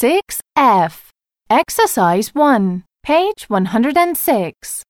6F. Exercise 1, page 106.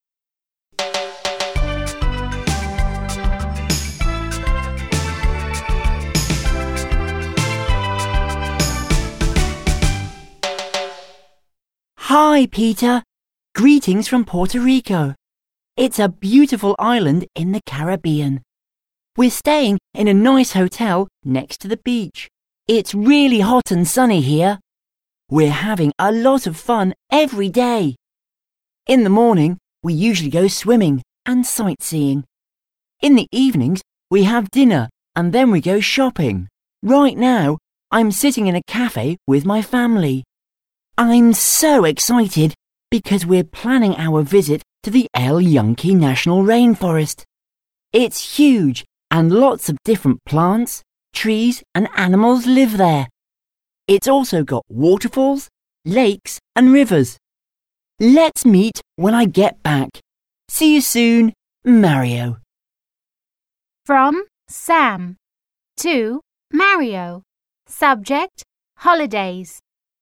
Hi, Peter. Greetings from Puerto Rico. It's a beautiful island in the Caribbean. We're staying in a nice hotel next to the beach. It's really hot and sunny here. We're having a lot of fun every day. In the morning, we usually go swimming and sightseeing. In the evenings, we have dinner and then we go shopping. Right now, I'm sitting in a cafe with my family. I'm so excited because we're planning our visit to the El Yunque National Rainforest. It's huge and lots of different plants, trees and animals live there. It's also got waterfalls, lakes and rivers. Let's meet when I get back. See you soon, Mario. From Sam to Mario. Subject: holidays.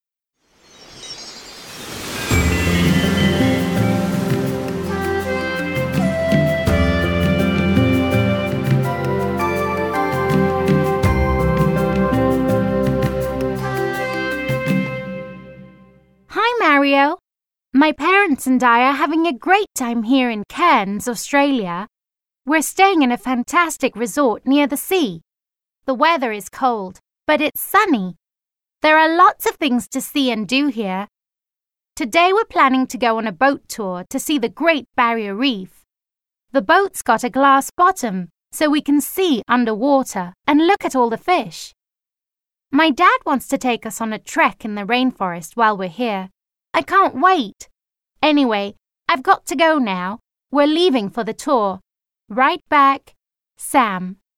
Hi, Mario. My parents and I are having a great time here in Cairns, Australia. We're staying in a fantastic resort near the sea. The weather is cold, but it's sunny. There are lots of things to see and do here. Today we're planning to go on a boat tour to see the Great Barrier Reef. The boat's got a glass bottom, so we can see underwater and look at all the fish. My dad wants to take us on a trek in the rainforest while we're here. I can't wait. Anyway, I've got to go now. We're leaving for the tour. Right back, Sam.